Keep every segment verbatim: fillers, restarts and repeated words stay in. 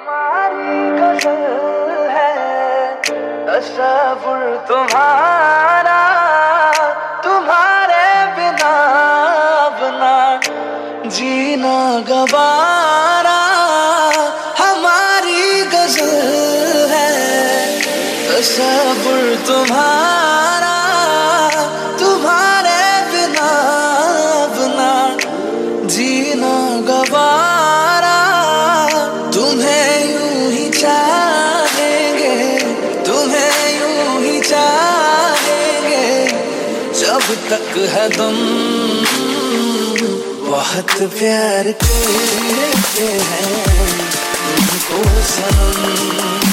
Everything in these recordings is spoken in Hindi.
हमारी गजल है तसव्वुर तुम्हारा, तुम्हारे बिना अपना जीना गवारा। हमारी गजल है तसव्वुर तुम्हारा, तुम्हारे बिना अपना जीना गवारा। तुम्हें यूं ही चाहेंगे, तुम्हें यूं ही चाहेंगे जब तक है दम। बहुत प्यार करते हैं तुमको सनम,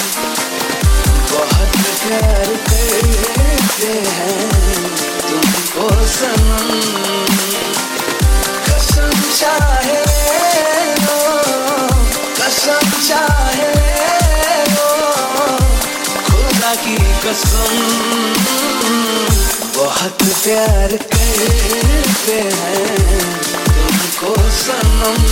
बहुत प्यार करते हैं तुमको सनम। कसम चाहे लो, कसम चाहे लो, खुदा की कसम। बहुत प्यार करते हैं तुमको सनम।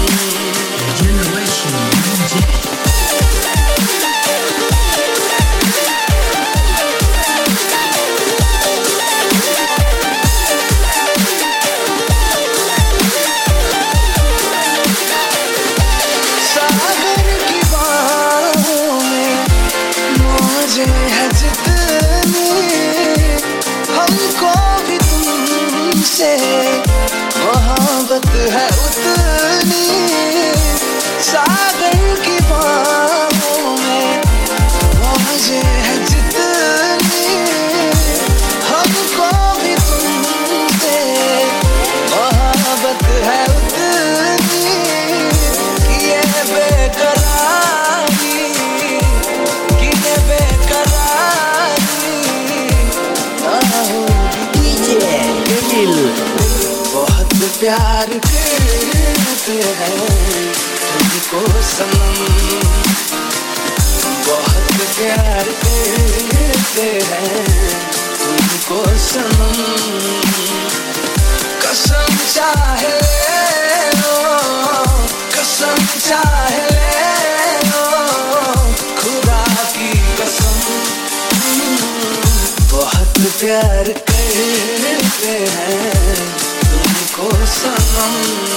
सागर की बाहों में मौजें हैं जितनी, हमको भी तुमसे मोहब्बत है उतनी। सागर की बाहों में मौजें हैं जितनी, हमको भी तुमसे मोहब्बत है उतनी। किए बेकरारी, किए बेकरारी ना होगी बहुत प्यार करते हैं तुमको सनम, बहुत प्यार करते हैं तुमको सनम। कसम चाहे लो, कसम चाहे लो, खुदा की कसम। बहुत प्यार करते हैं तुमको सनम।